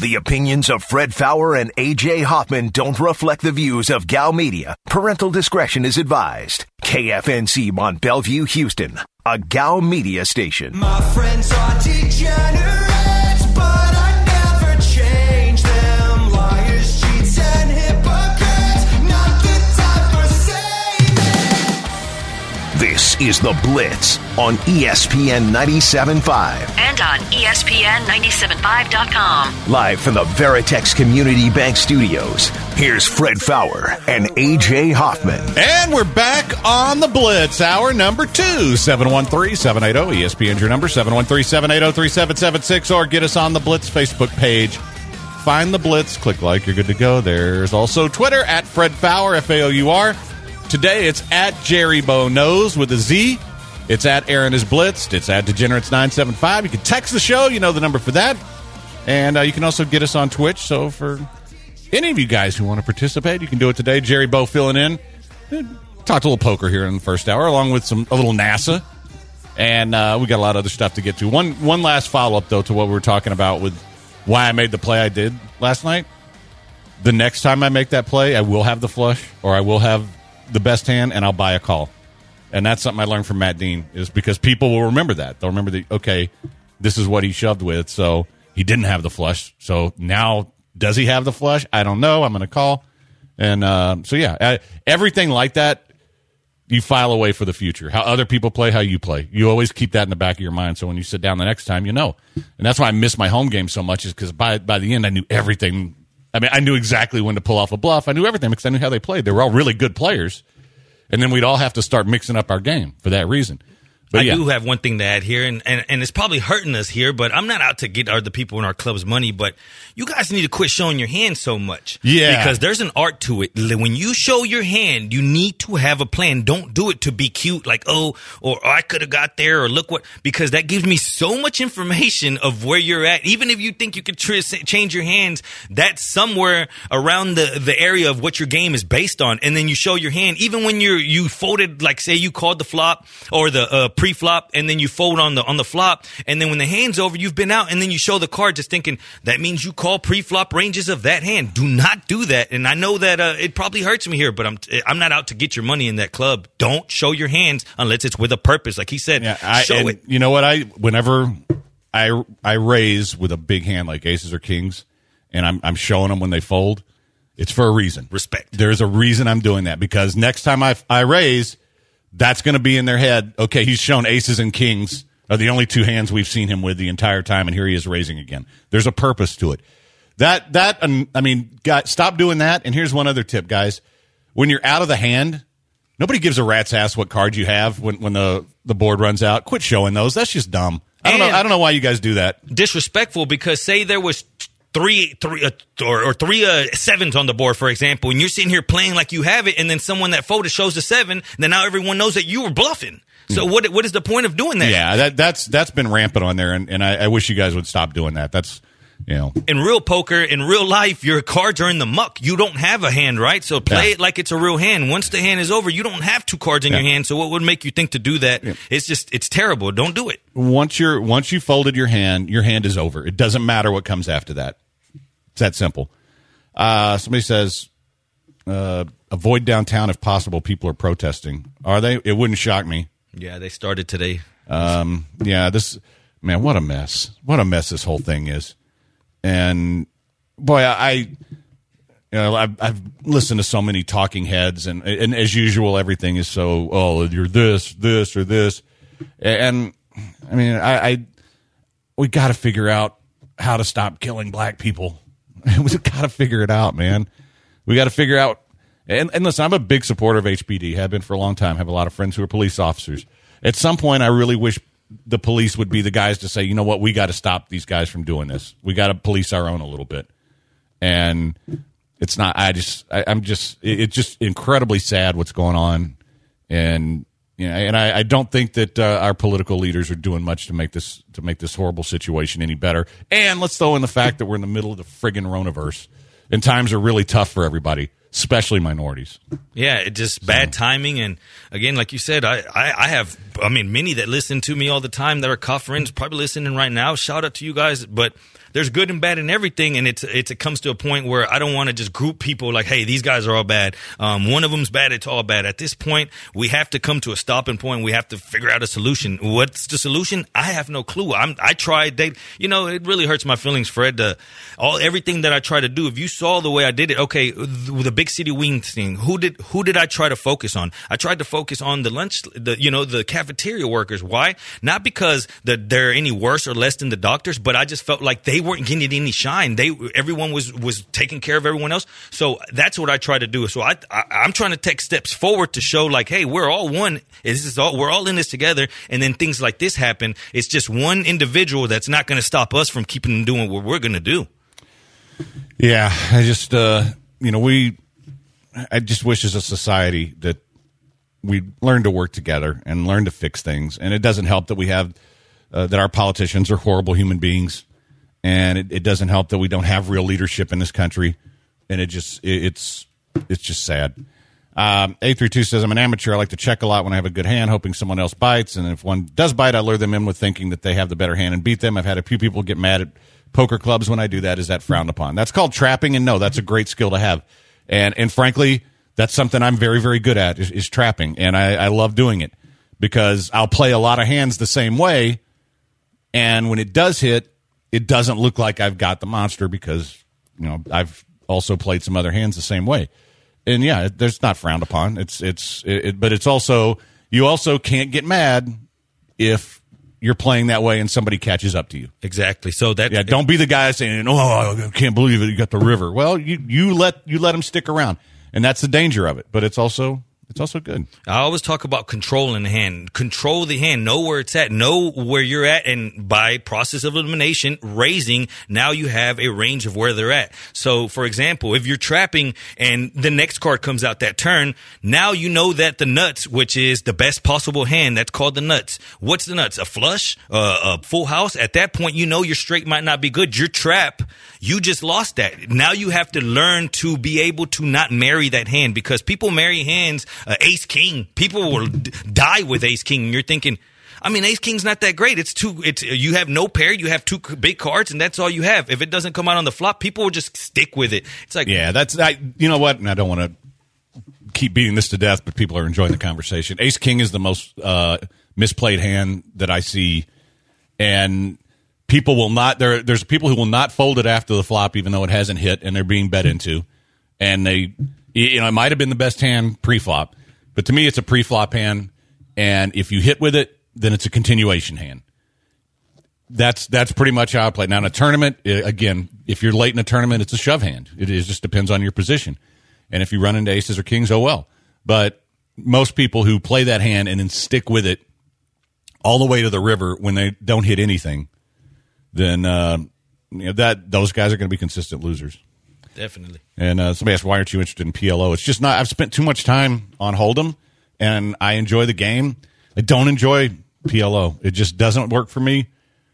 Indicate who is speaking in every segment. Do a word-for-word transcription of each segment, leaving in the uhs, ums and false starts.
Speaker 1: The opinions of Fred Faour and A J Hoffman don't reflect the views of Gal Media. Parental discretion is advised. K F N C Mont Bellevue, Houston, a Gal Media station.
Speaker 2: My friends are degenerates, but I never change them. Liars, cheats, and hypocrites, not the time for saving.
Speaker 1: This is The Blitz on E S P N ninety-seven point five.
Speaker 3: And on E S P N ninety-seven point five dot com.
Speaker 1: Live from the Veritex Community Bank Studios, here's Fred Faour and A J Hoffman.
Speaker 4: And we're back on The Blitz, hour number two. seven one three, seven eight zero, E S P N's your number, seven one three, seven eight zero, three seven seven six, or get us on The Blitz Facebook page. Find The Blitz, click like, you're good to go. There's also Twitter, at Fred Faour, F A O U R. Today, it's at Jerry Bo Knows with a Z. It's at Aaron is Blitzed. It's at Degenerates nine seven five. You can text the show. You know the number for that. And uh, you can also get us on Twitch. So for any of you guys who want to participate, you can do it today. Jerry Bo filling in. Talked a little poker here in the first hour, along with some a little NASA. And uh, we got a lot of other stuff to get to. One, one last follow-up, though, to what we were talking about with why I made the play I did last night. The next time I make that play, I will have the flush, or I will have the best hand, and I'll buy a call. And that's something I learned from Matt Dean, is because people will remember that. They'll remember that, okay, this is what he shoved with, so he didn't have the flush. So now, does he have the flush? I don't know. I'm going to call. And uh, so, yeah, uh, everything like that, you file away for the future. How other people play, how you play. You always keep that in the back of your mind, so when you sit down the next time, you know. And that's why I miss my home game so much, is because by, by the end, I knew everything. I mean, I knew exactly when to pull off a bluff. I knew everything because I knew how they played. They were all really good players. And then we'd all have to start mixing up our game for that reason. But
Speaker 5: I
Speaker 4: yeah.
Speaker 5: do have one thing to add here, and, and, and it's probably hurting us here, but I'm not out to get our, the people in our club's money, but you guys need to quit showing your hand so much.
Speaker 4: Yeah.
Speaker 5: Because there's an art to it. When you show your hand, you need to have a plan. Don't do it to be cute, like, oh, or oh, I could have got there, or look what, because that gives me so much information of where you're at. Even if you think you could tr- change your hands, that's somewhere around the, the area of what your game is based on. And then you show your hand, even when you're, you folded, like say you called the flop or the, uh, pre-flop, and then you fold on the on the flop, and then when the hand's over, you've been out, and then you show the card just thinking that means you call pre-flop ranges of that hand. Do not do that. And I know that uh, it probably hurts me here, but I'm I'm not out to get your money in that club. Don't show your hands unless it's with a purpose, like he said.
Speaker 4: Yeah, I,
Speaker 5: show
Speaker 4: and
Speaker 5: it.
Speaker 4: You know what? I whenever I I raise with a big hand like aces or kings, and I'm I'm showing them when they fold, it's for a reason.
Speaker 5: Respect.
Speaker 4: There's a reason I'm doing that, because next time I I raise, that's going to be in their head. Okay, he's shown aces and kings are the only two hands we've seen him with the entire time, and here he is raising again. There's a purpose to it. That that um, I mean, guys, stop doing that. And here's one other tip, guys: when you're out of the hand, nobody gives a rat's ass what cards you have when when the the board runs out. Quit showing those. That's just dumb. I don't
Speaker 5: And
Speaker 4: know. I don't know why you guys do that.
Speaker 5: Disrespectful, because say there was three, three, uh, or, or three uh, sevens on the board, for example, and you're sitting here playing like you have it, and then someone that folded shows the seven, then now everyone knows that you were bluffing. So mm. what what is the point of doing that?
Speaker 4: Yeah, that that's that's been rampant on there, and, and I, I wish you guys would stop doing that. That's, you know,
Speaker 5: in real poker, in real life, your cards are in the muck. You don't have a hand, right? So play
Speaker 4: yeah.
Speaker 5: it like it's a real hand. Once the hand is over, you don't have two cards in
Speaker 4: yeah.
Speaker 5: your hand. So what would make you think to do that? Yeah. It's just, it's terrible. Don't do it.
Speaker 4: Once you're once you folded your hand, your hand is over. It doesn't matter what comes after that. It's that simple. Uh, somebody says, uh, avoid downtown if possible. People are protesting. Are they? It wouldn't shock me.
Speaker 5: Yeah, they started today.
Speaker 4: Um, yeah, this, man, what a mess. What a mess this whole thing is. And, boy, I, you know, I've, I've listened to so many talking heads, and, and as usual, everything is so, oh, you're this, this, or this. And, I mean, I, I we got to figure out how to stop killing black people. We've got to figure it out, man. We got to figure out. And, and listen, I'm a big supporter of H P D. Have been for a long time. Have a lot of friends who are police officers. At some point, I really wish the police would be the guys to say, you know what, we got to stop these guys from doing this. We got to police our own a little bit. And it's not. I just. I, I'm just. It, it's just incredibly sad what's going on. And you know, and I, I don't think that uh, our political leaders are doing much to make this to make this horrible situation any better. And let's throw in the fact that we're in the middle of the friggin' Roniverse, and times are really tough for everybody, especially minorities.
Speaker 5: Yeah, it just bad so. timing. And again, like you said, I, I, I have, I mean, many that listen to me all the time that are cop friends, probably listening right now. Shout out to you guys. But there's good and bad in everything, and it's, it's it comes to a point where I don't want to just group people like, hey, these guys are all bad. Um, one of them's bad, it's all bad. At this point, we have to come to a stopping point. We have to figure out a solution. What's the solution? I have no clue. I'm, I tried. They, you know, it really hurts my feelings, Fred. To, all everything that I try to do. If you saw the way I did it, okay, the, the big city wings thing. Who did who did I try to focus on? I tried to focus on the lunch, the you know, the cafeteria workers. Why? Not because the, they're any worse or less than the doctors, but I just felt like they weren't getting any shine. They everyone was was taking care of everyone else. So that's what I try to do. So I, I I'm trying to take steps forward to show like, hey, we're all one. This is all we're all in this together. And then things like this happen. It's just one individual that's not going to stop us from keeping doing what we're going to do.
Speaker 4: Yeah, I just uh, you know we I just wish as a society that we learn to work together and learn to fix things. And it doesn't help that we have uh, that our politicians are horrible human beings, and it, it doesn't help that we don't have real leadership in this country. And it just it, it's it's just sad. Um, eight three two says, I'm an amateur. I like to check a lot when I have a good hand, hoping someone else bites. And if one does bite, I lure them in with thinking that they have the better hand and beat them. I've had a few people get mad at poker clubs when I do that. Is that frowned upon? That's called trapping, and no, that's a great skill to have. And and frankly, that's something I'm very, very good at is, is trapping. And I, I love doing it because I'll play a lot of hands the same way. And when it does hit, it doesn't look like I've got the monster because, you know, I've also played some other hands the same way. And yeah, it, there's not frowned upon. It's it's it, it, but it's also you also can't get mad if you're playing that way and somebody catches up to you.
Speaker 5: Exactly. So that
Speaker 4: yeah, don't be the guy saying, "Oh, I can't believe it. You got the river." Well, you you let you let them stick around, and that's the danger of it. But it's also it's also good.
Speaker 5: I always talk about controlling the hand. Control the hand. Know where it's at. Know where you're at. And by process of elimination, raising, now you have a range of where they're at. So, for example, if you're trapping and the next card comes out that turn, now you know that the nuts, which is the best possible hand, that's called the nuts. What's the nuts? A flush? Uh, a full house? At that point, you know your straight might not be good. Your trap, you just lost that. Now you have to learn to be able to not marry that hand, because people marry hands. Uh, ace king, people will d- die with ace king, and you're thinking, I mean, ace king's not that great. It's too. It's you have no pair, you have two big cards, and that's all you have. If it doesn't come out on the flop, people will just stick with it. It's like,
Speaker 4: yeah, that's I. You know what? And I don't want to keep beating this to death, but people are enjoying the conversation. Ace king is the most uh, misplayed hand that I see, and people will not. There, there's people who will not fold it after the flop, even though it hasn't hit, and they're being bet into, and they. You know, it might have been the best hand pre-flop, but to me, it's a pre-flop hand, and if you hit with it, then it's a continuation hand. That's that's pretty much how I play. Now, in a tournament, again, if you're late in a tournament, it's a shove hand. It is, just depends on your position. And if you run into aces or kings, oh well. But most people who play that hand and then stick with it all the way to the river when they don't hit anything, then uh, you know, that those guys are going to be consistent losers.
Speaker 5: Definitely.
Speaker 4: And uh, somebody asked, why aren't you interested in P L O? It's just not. I've spent too much time on Hold'em, and I enjoy the game. I don't enjoy P L O. It just doesn't work for me.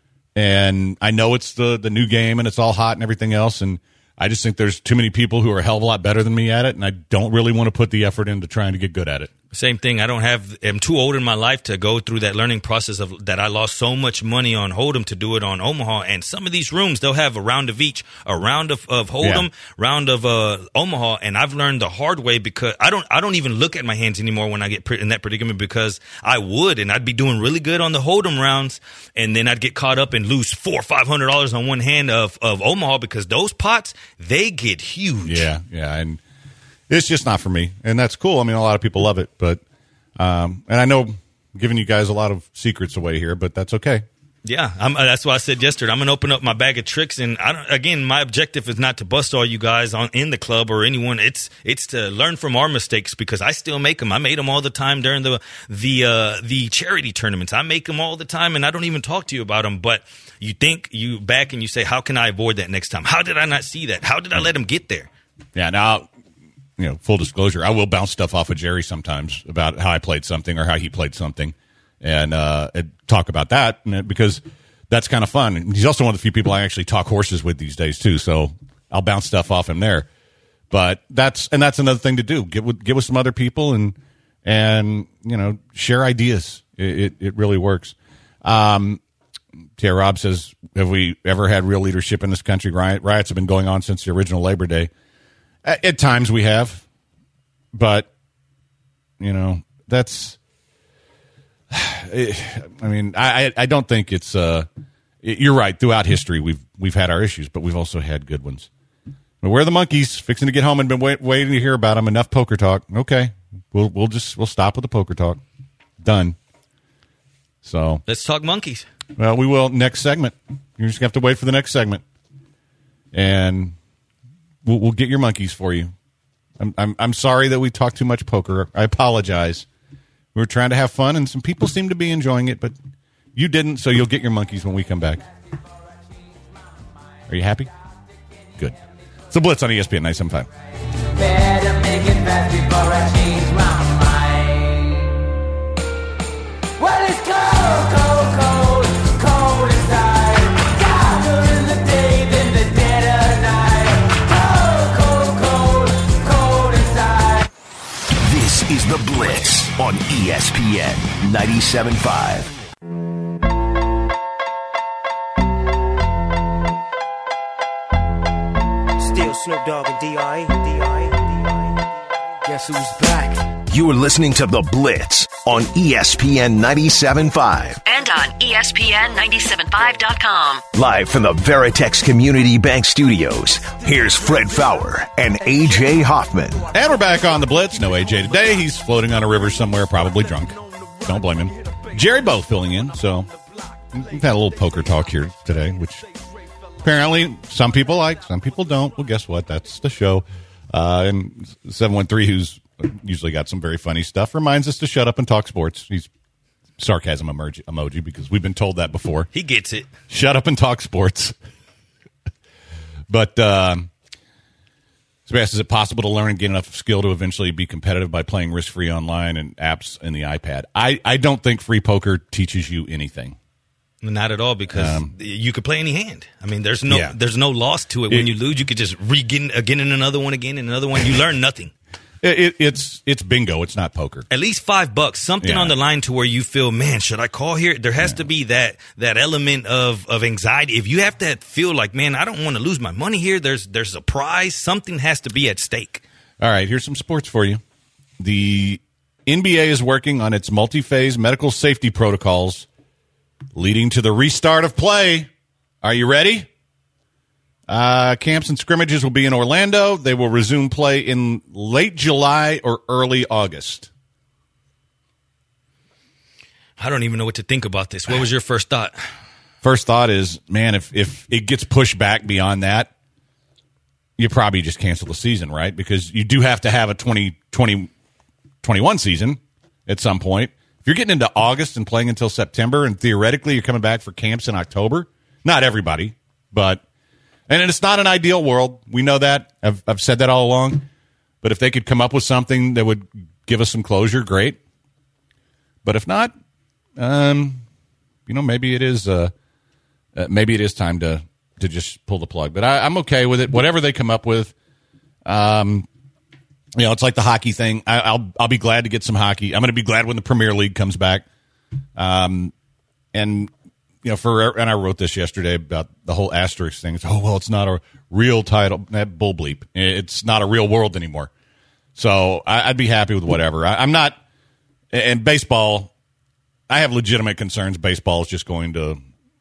Speaker 4: And I know it's the, the new game, and it's all hot and everything else, and I just think there's too many people who are a hell of a lot better than me at it, and I don't really want to put the effort into trying to get good at it.
Speaker 5: Same thing. I don't have. I'm too old in my life to go through that learning process of that. I lost so much money on Hold'em to do it on Omaha, and some of these rooms they'll have a round of each, a round of, of Hold'em, yeah. round of uh, Omaha, and I've learned the hard way because I don't. I don't even look at my hands anymore when I get in that predicament, because I would, and I'd be doing really good on the Hold'em rounds, and then I'd get caught up and lose four or five hundred dollars on one hand of of Omaha, because those pots they get huge.
Speaker 4: Yeah, yeah, and. It's just not for me, and that's cool. I mean, a lot of people love it, but um, and I know I'm giving you guys a lot of secrets away here, but that's okay.
Speaker 5: Yeah, I'm, that's why I said yesterday I'm gonna open up my bag of tricks, and I don't, again, my objective is not to bust all you guys on in the club or anyone. It's it's to learn from our mistakes, because I still make them. I made them all the time during the the uh, the charity tournaments. I make them all the time, and I don't even talk to you about them. But you think you back and you say, how can I avoid that next time? How did I not see that? How did I let them get there?
Speaker 4: Yeah, now. You know, full disclosure, I will bounce stuff off of Jerry sometimes about how I played something or how he played something, and, uh, and talk about that, because that's kind of fun. And he's also one of the few people I actually talk horses with these days too, so I'll bounce stuff off him there. But that's and that's another thing to do. Get with get with some other people and and you know share ideas. It it, it really works. Um, T R. Rob says, have we ever had real leadership in this country? Riot, riots have been going on since the original Labor Day. At, at times we have, but, you know, that's, I mean, I, I don't think it's, uh, you're right. Throughout history, we've, we've had our issues, but we've also had good ones. But where are the monkeys? Fixing to get home and been wait, waiting to hear about them. Enough poker talk. Okay. We'll, we'll just, we'll stop with the poker talk. Done. So
Speaker 5: let's talk monkeys.
Speaker 4: Well, we will next segment. You're just going to have to wait for the next segment. And we'll, we'll get your monkeys for you. I'm, I'm I'm sorry that we talked too much poker. I apologize. We were trying to have fun, and some people seem to be enjoying it, but you didn't, so you'll get your monkeys when we come back. Are you happy? Good. It's the Blitz on E S P N nine seventy-five.
Speaker 2: Better make it fast before I change my mind. Well, it's cold, cold, cold, cold inside. Colder in the day than the dead of night. Cold, cold, cold, cold inside.
Speaker 1: This is the Blitz on E S P N ninety-seven point five.
Speaker 6: Still Snoop Dogg and D R E. D R E. D R E. Guess who's back?
Speaker 1: You're listening to The Blitz on E S P N ninety-seven point five.
Speaker 3: And on E S P N nine seven five dot com.
Speaker 1: Live from the Veritex Community Bank Studios, here's Fred Fowler and A J Hoffman.
Speaker 4: And we're back on the Blitz. No A J today. He's floating on a river somewhere, probably drunk. Don't blame him. Jerry Both filling in, so we've had a little poker talk here today, which apparently some people like, some people don't. Well, guess what? That's the show. Uh, and seven one three, who's usually got some very funny stuff, reminds us to shut up and talk sports. He's sarcasm emoji, emoji because we've been told that before.
Speaker 5: He gets it.
Speaker 4: Shut up and talk sports. But um, so he asks, is it possible to learn and gain enough skill to eventually be competitive by playing risk-free online and apps in the iPad? I, I don't think free poker teaches you anything.
Speaker 5: Not at all, because um, you could play any hand. I mean, there's no
Speaker 4: yeah.
Speaker 5: there's no loss to it. When it, you lose, you could just re get again in another one, again in another one. You learn nothing.
Speaker 4: It, it, it's it's bingo. It's not poker.
Speaker 5: At least five bucks, something
Speaker 4: yeah.
Speaker 5: on the line to where you feel, man, should I call here? There has yeah. to be that that element of, of anxiety. If you have to feel like, man, I don't want to lose my money here. There's there's a prize. Something has to be at stake.
Speaker 4: All right, here's some sports for you. The N B A is working on its multi-phase medical safety protocols, leading to the restart of play. Are you ready? Uh, camps and scrimmages will be in Orlando. They will resume play in late July or early August.
Speaker 5: I don't even know what to think about this. What was your first thought?
Speaker 4: First thought is, man, if, if it gets pushed back beyond that, you probably just cancel the season, right? Because you do have to have a twenty twenty, twenty-one season at some point. If you're getting into August and playing until September, and theoretically you're coming back for camps in October, not everybody, but, and it's not an ideal world. We know that. I've, I've said that all along. But if they could come up with something that would give us some closure, great. But if not, um, you know, maybe it is, uh, uh, maybe it is time to, to just pull the plug. But I, I'm okay with it. Whatever they come up with, um, you know, it's like the hockey thing. I, I'll I'll be glad to get some hockey. I'm going to be glad when the Premier League comes back. Um, and you know, for and I wrote this yesterday about the whole asterisk thing. It's, oh well, it's not a real title. That bull bleep. It's not a real world anymore. So I, I'd be happy with whatever. I, I'm not. And baseball, I have legitimate concerns. Baseball is just going to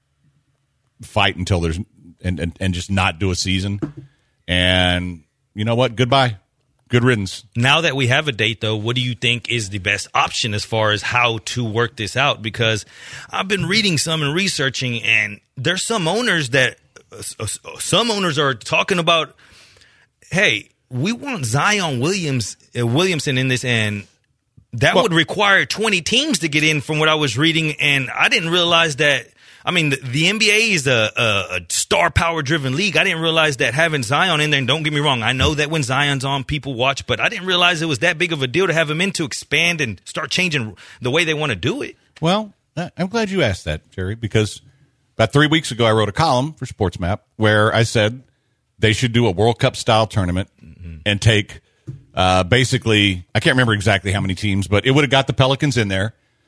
Speaker 4: fight until there's and and, and just not do a season. And you know what? Goodbye. Good riddance.
Speaker 5: Now that we have a date, though, what do you think is the best option as far as how to work this out? Because I've been reading some and researching, and there's some owners that uh, some owners are talking about, hey, we want Zion Williams uh, Williamson in this, and that well, would require twenty teams to get in from what I was reading, and I didn't realize that. I mean, the, the N B A is a, a, a star power driven league. I didn't realize that having Zion in there, and don't get me wrong, I know that when Zion's on, people watch, but I didn't realize it was that big of a deal to have him in to expand and start changing the way they want to do it.
Speaker 4: Well, I'm glad you asked that, Jerry, because about three weeks ago I wrote a column for SportsMap where I said they should do a World Cup style tournament mm-hmm. and take uh, basically, I can't remember exactly how many teams, but it would have got the Pelicans in there.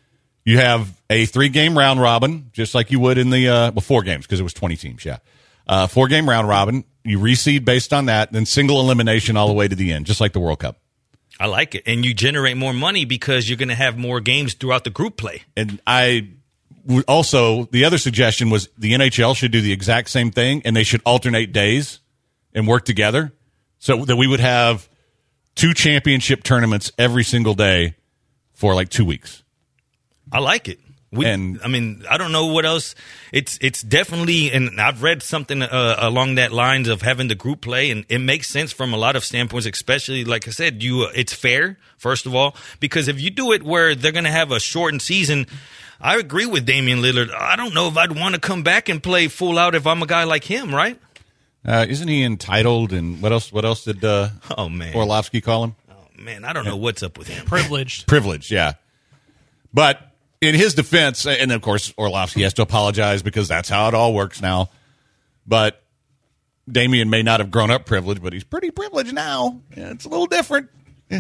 Speaker 4: You have a three-game round robin, just like you would in the uh, well, four games because it was twenty teams. Yeah, uh, four-game round robin. You reseed based on that, then single elimination all the way to the end, just like the World Cup.
Speaker 5: I like it, and you generate more money because you're going to have more games throughout the group play.
Speaker 4: And I would also, the other suggestion was the N H L should do the exact same thing, and they should alternate days and work together so that we would have two championship tournaments every single day for like two weeks.
Speaker 5: I like it. We,
Speaker 4: And-
Speaker 5: I mean, I don't know what else. It's it's definitely, and I've read something uh, along that lines of having the group play, and it makes sense from a lot of standpoints. Especially, like I said, you uh, it's fair first of all, because if you do it where they're going to have a shortened season, I agree with Damian Lillard. I don't know if I'd want to come back and play full out if I'm a guy like him, right?
Speaker 4: Uh, isn't he entitled? And what else? What else did uh,
Speaker 5: Oh man,
Speaker 4: Orlovsky call him?
Speaker 5: oh man, I don't know what's up with him.
Speaker 7: Privileged.
Speaker 4: Privilege, yeah. But in his defense, and of course Orlovsky has to apologize because that's how it all works now. But Damian may not have grown up privileged, but he's pretty privileged now. Yeah, it's a little different. Yeah.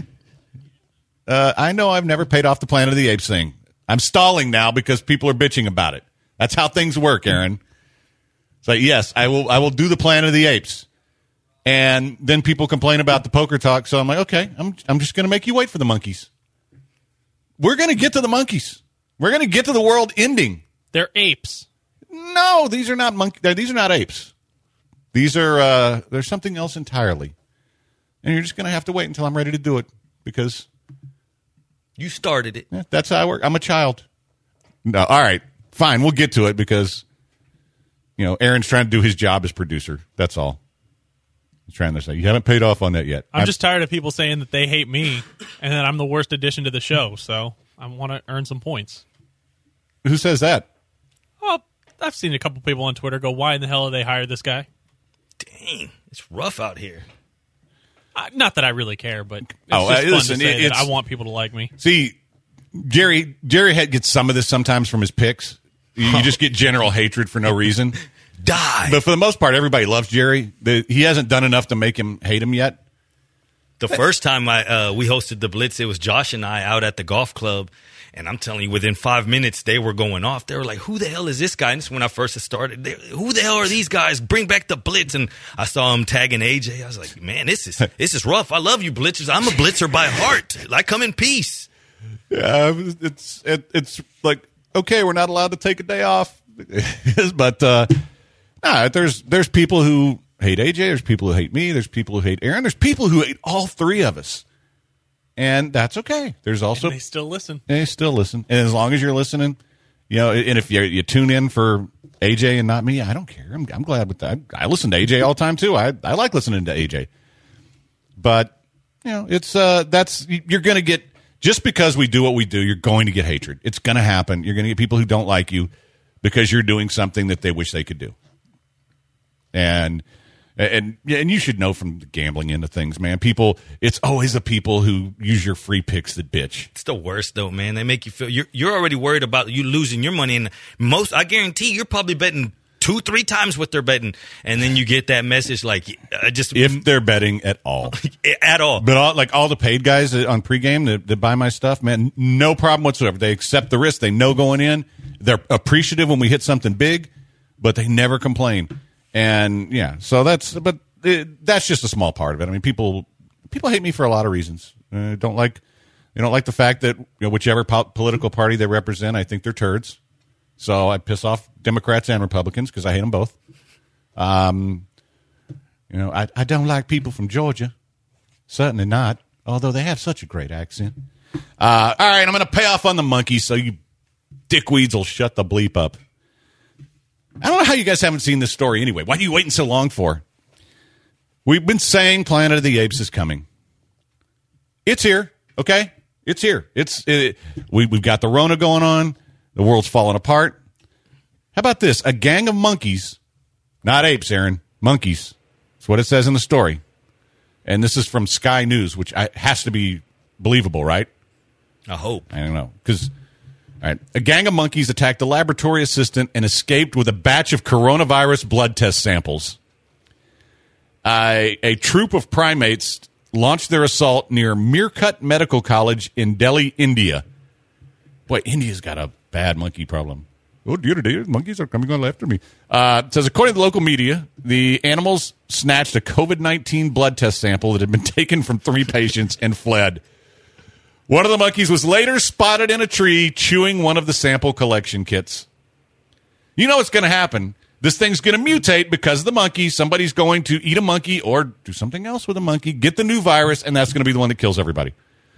Speaker 4: Uh, I know I've never paid off the Planet of the Apes thing. I'm stalling now because people are bitching about it. That's how things work, Aaron. So yes, I will. I will do the Planet of the Apes, and then people complain about the poker talk. So I'm like, okay, I'm. I'm just going to make you wait for the monkeys. We're going to get to the monkeys. We're going to get to the world ending.
Speaker 7: They're apes.
Speaker 4: No, these are not monkeys. These are not apes. These are. Uh, there's something else entirely, and you're just going to have to wait until I'm ready to do it because
Speaker 5: You started it.
Speaker 4: yeah, that's how I work. I'm a child. No, all right, fine. We'll get to it because you know Aaron's trying to do his job as producer. That's all. He's trying to say you haven't paid off on that yet.
Speaker 7: I'm just tired of people saying that they hate me and that I'm the worst addition to the show. So I want to earn some points.
Speaker 4: Who says that?
Speaker 7: Well, I've seen a couple people on Twitter go, "Why in the hell did they hire this guy?"
Speaker 5: Dang, it's rough out here.
Speaker 7: Uh, not that I really care, but it's
Speaker 4: Oh,
Speaker 7: just
Speaker 4: uh,
Speaker 7: fun
Speaker 4: listen,
Speaker 7: to say
Speaker 4: it-
Speaker 7: that
Speaker 4: it's-
Speaker 7: I want people to like me.
Speaker 4: See, Jerry Jerry had gets some of this sometimes from his picks. You, you just get general hatred for no reason.
Speaker 5: Die.
Speaker 4: But for the most part, everybody loves Jerry. The, he hasn't done enough to make him hate him yet.
Speaker 5: The first time I uh, we hosted the Blitz, it was Josh and I out at the golf club, and I'm telling you, within five minutes they were going off. They were like, "Who the hell is this guy?" And this is when I first started. They, Who the hell are these guys? Bring back the Blitz! And I saw him tagging A J. I was like, "Man, this is this is rough. I love you, Blitzers. I'm a Blitzer by heart. I come in peace."
Speaker 4: Yeah, it's it, it's like okay, we're not allowed to take a day off, but uh, nah, there's there's people who hate A J. There's people who hate me. There's people who hate Aaron. There's people who hate all three of us, and that's okay. There's also
Speaker 7: And they still listen.
Speaker 4: they still listen, and as long as you're listening, you know, and if you you tune in for A J and not me, I don't care. I'm, I'm glad with that. I listen to A J all the time too. I I like listening to A J, but you know, it's uh, that's you're going to get. Just because we do what we do, you're going to get hatred. It's going to happen. You're going to get people who don't like you because you're doing something that they wish they could do. And and and you should know from gambling into things, man. People, it's always the people who use your free picks that bitch.
Speaker 5: It's the worst though, man. They make you feel you're you're already worried about you losing your money, and most I guarantee you're probably betting two, three times what they're betting, and then you get that message like, I just
Speaker 4: If they're betting at all.
Speaker 5: at all.
Speaker 4: But all, like all the paid guys that- on pregame that, that buy my stuff, man, no problem whatsoever. They accept the risk. They know going in. They're appreciative when we hit something big, but they never complain. And yeah, so that's but it, that's just a small part of it. I mean, people people hate me for a lot of reasons. Uh, don't like they don't like the fact that you know, whichever po- political party they represent, I think they're turds. So I piss off Democrats and Republicans because I hate them both. Um, you know, I, I don't like people from Georgia. Certainly not. Although they have such a great accent. Uh, all right, I'm going to pay off on the monkeys so you dickweeds will shut the bleep up. I don't know how you guys haven't seen this story anyway. Why are you waiting so long for? We've been saying Planet of the Apes is coming. It's here, okay? It's here. It's it, we, We've got the Rona going on. The world's falling apart. How about this? A gang of monkeys, not apes, Aaron, monkeys. That's what it says in the story. And this is from Sky News, which I, has to be believable, right?
Speaker 5: I hope.
Speaker 4: I don't know. Because all right, a gang of monkeys attacked a laboratory assistant and escaped with a batch of coronavirus blood test samples. Uh, a troop of primates launched their assault near Meerkat Medical College in Delhi, India. Boy, India's got a bad monkey problem. Oh, dear, dear, monkeys are coming on after me. Uh, it says, according to the local media, the animals snatched a COVID nineteen blood test sample that had been taken from three patients and fled. One of the monkeys was later spotted in a tree chewing one of the sample collection kits. You know what's going to happen. This thing's going to mutate because of the monkey. Somebody's going to eat a monkey or do something else with a monkey, get the new virus, and that's going to be the one that kills everybody.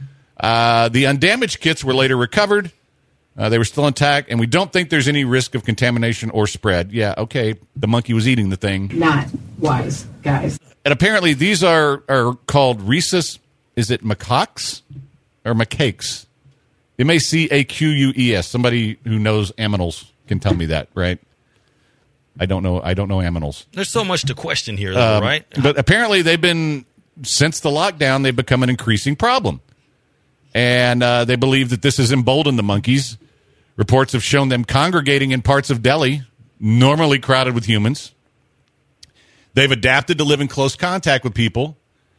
Speaker 4: Uh, the undamaged kits were later recovered. Uh, they were still intact, and we don't think there's any risk of contamination or spread. Yeah, okay, the monkey was eating the thing.
Speaker 8: Not wise, guys.
Speaker 4: And apparently these are, are called rhesus, is it macaques or macaques? M A C A Q U E S. Somebody who knows aminals can tell me that, right? I don't know. I don't know aminals.
Speaker 5: There's so much to question here, though,
Speaker 4: Um,
Speaker 5: right?
Speaker 4: But apparently they've been, since the lockdown, they've become an increasing problem. And uh, they believe that this has emboldened the monkeys. Reports have shown them congregating in parts of Delhi, normally crowded with humans. They've adapted to live in close contact with people.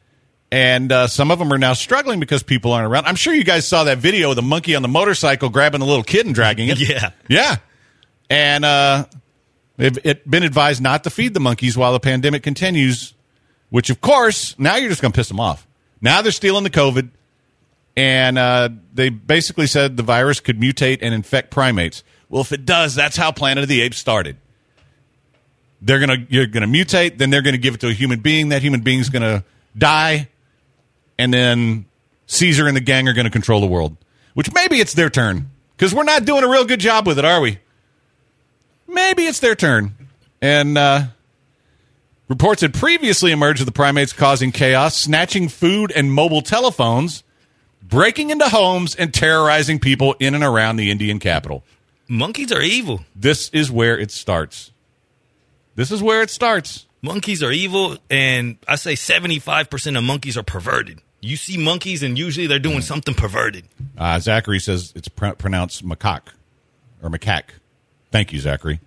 Speaker 4: And uh, some of them are now struggling because people aren't around. I'm sure you guys saw that video of the monkey on the motorcycle grabbing the little kid and dragging it.
Speaker 5: Yeah.
Speaker 4: Yeah. And uh, they've it been advised not to feed the monkeys while the pandemic continues, which, of course, now you're just going to piss them off. Now they're stealing the COVID. And uh, they basically said the virus could mutate and infect primates. Well, if it does, that's how Planet of the Apes started. They're gonna you're gonna mutate, then they're gonna give it to a human being. That human being's gonna die, and then Caesar and the gang are gonna control the world. Which maybe it's their turn because we're not doing a real good job with it, are we? Maybe it's their turn. And uh, reports had previously emerged of the primates causing chaos, snatching food and mobile telephones, breaking into homes and terrorizing people in and around the Indian capital.
Speaker 5: Monkeys are evil.
Speaker 4: This is where it starts. This is where it starts.
Speaker 5: Monkeys are evil, and I say seventy-five percent of monkeys are perverted. You see monkeys, and usually they're doing something perverted.
Speaker 4: Uh, Zachary says it's pr- pronounced macaque or macaque. Thank you, Zachary.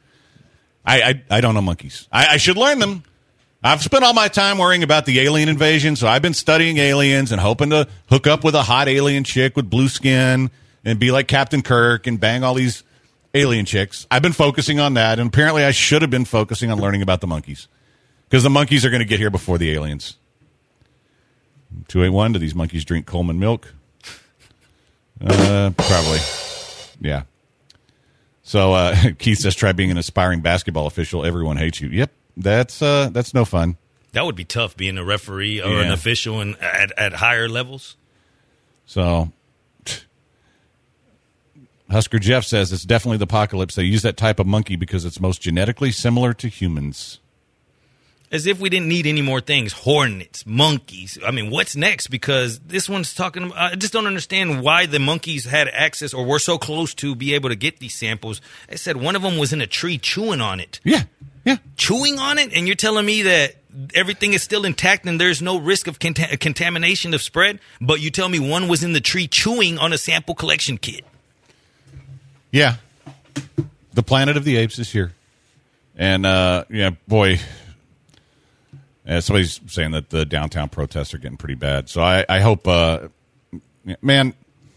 Speaker 4: I I, I don't know monkeys. I, I should learn them. I've spent all my time worrying about the alien invasion, so I've been studying aliens and hoping to hook up with a hot alien chick with blue skin and be like Captain Kirk and bang all these alien chicks. I've been focusing on that, and apparently I should have been focusing on learning about the monkeys because the monkeys are going to get here before the aliens. two eight one, do these monkeys drink Coleman milk? Uh, probably. Yeah. So uh, Keith says, try being an aspiring basketball official. Everyone hates you. Yep. That's uh, that's no fun.
Speaker 5: That would be tough, being a referee or
Speaker 4: Yeah.
Speaker 5: an official and at, at higher levels.
Speaker 4: So Husker Jeff says it's definitely the apocalypse. They use that type of monkey because it's most genetically similar to humans.
Speaker 5: As if we didn't need any more things. Hornets, monkeys. I mean, what's next? Because this one's talking about, I just don't understand why the monkeys had access or were so close to be able to get these samples. They said one of them was in a tree chewing on it.
Speaker 4: Yeah, yeah.
Speaker 5: Chewing on it? And you're telling me that everything is still intact and there's no risk of conta- contamination of spread? But you tell me one was in the tree chewing on a sample collection kit.
Speaker 4: Yeah. The Planet of the Apes is here. And, uh, yeah, boy, uh, somebody's saying that the downtown protests are getting pretty bad. So I, I hope, uh, man,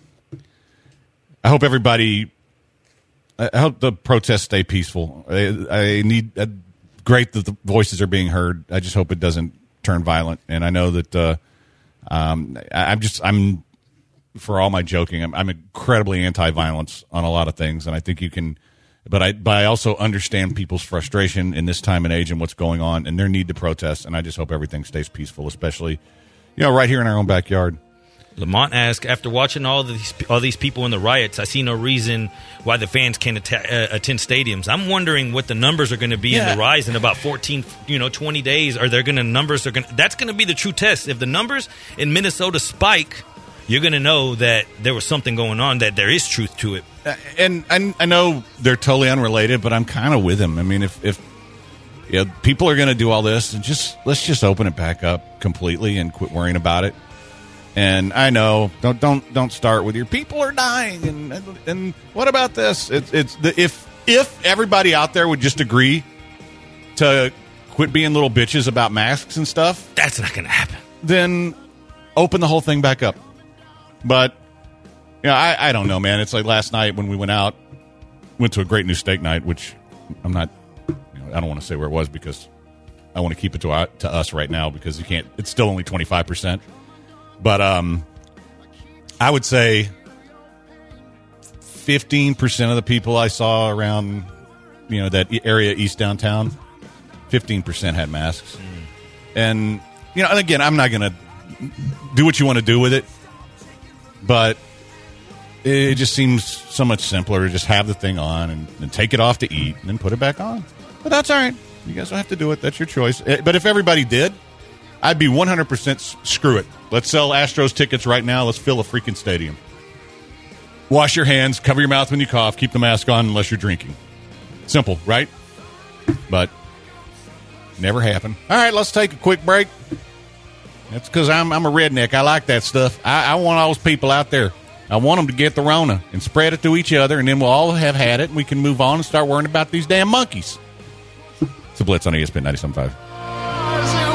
Speaker 4: I hope everybody, I hope the protests stay peaceful. I, I need, uh, great that the voices are being heard. I just hope it doesn't turn violent. And I know that, uh, um, I, I'm just, I'm, for all my joking, I'm, I'm incredibly anti-violence on a lot of things, and I think you can. But I, but I also understand people's frustration in this time and age and what's going on, and their need to protest. And I just hope everything stays peaceful, especially, you know, right here in our own backyard.
Speaker 5: Lamont asked, after watching all these all these people in the riots, I see no reason why the fans can't atta- uh, attend stadiums. I'm wondering what the numbers are going to be
Speaker 4: Yeah.
Speaker 5: in the rise in about fourteen, you know, twenty days. Are there going to numbers? Are going that's going to be the true test. If the numbers in Minnesota spike, you're going to know that there was something going on, that there is truth to it.
Speaker 4: Uh, and I, I know they're totally unrelated, but I'm kind of with him. I mean, if if you know, people are going to do all this, and just let's just open it back up completely and quit worrying about it. And I know don't don't don't start with your people are dying and and, and what about this? It's it's the, if if everybody out there would just agree to quit being little bitches about masks and stuff,
Speaker 5: That's not going to happen.
Speaker 4: then open the whole thing back up. But, you know, I, I don't know, man. It's like last night when we went out went to a great new steak night, which I'm not. You know, I don't want to say where it was because I want to keep it to our, to us right now because you can't. It's still only twenty-five percent. But um, I would say fifteen percent of the people I saw around, you know, that area east downtown, fifteen percent had masks. Mm. And, you know, and again, I'm not going to do what you want to do with it, but it just seems so much simpler to just have the thing on and, and take it off to eat and then put it back on. But that's all right. You guys don't have to do it. That's your choice. But if everybody did, I'd be one hundred percent screw it. Let's sell Astros tickets right now. Let's fill a freaking stadium. Wash your hands, cover your mouth when you cough, keep the mask on unless you're drinking. Simple, right? But never happened. All right, let's take a quick break. That's because I'm, I'm a redneck. I like that stuff. I, I want all those people out there. I want them to get the Rona and spread it to each other, and then we'll all have had it, and we can move on and start worrying about these damn monkeys. It's a Blitz on E S P N ninety-seven point five.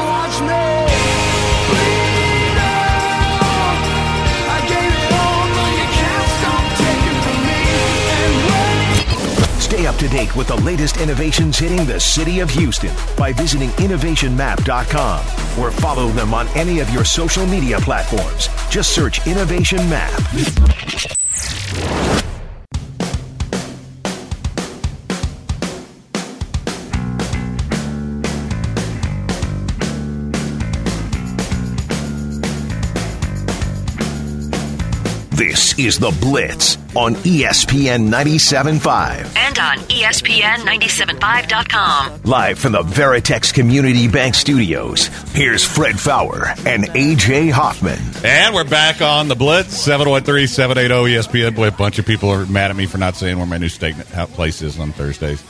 Speaker 1: Stay up to date with the latest innovations hitting the city of Houston by visiting innovation map dot com or follow them on any of your social media platforms. Just search Innovation Map. This is The Blitz on E S P N ninety-seven point five.
Speaker 3: And on E S P N ninety-seven point five dot com.
Speaker 1: Live from the Veritex Community Bank Studios, here's Fred Fowler and A J Hoffman.
Speaker 4: And we're back on The Blitz, seven one three, seven eight zero, E S P N. Boy, a bunch of people are mad at me for not saying where my new steak place is on Thursdays.